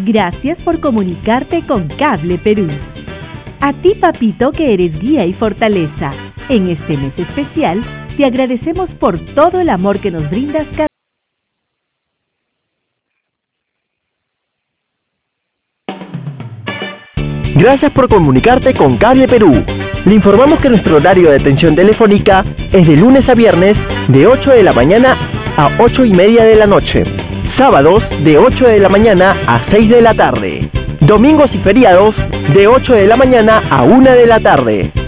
Gracias por comunicarte con Cable Perú. A ti, papito, que eres guía y fortaleza. En este mes especial, te agradecemos por todo el amor que nos brindas cada Gracias por comunicarte con Cable Perú. Le informamos que nuestro horario de atención telefónica es de lunes a viernes de 8 de la mañana a 8:30 de la noche. Sábados de 8 de la mañana a 6 de la tarde. Domingos y feriados de 8 de la mañana a 1 de la tarde.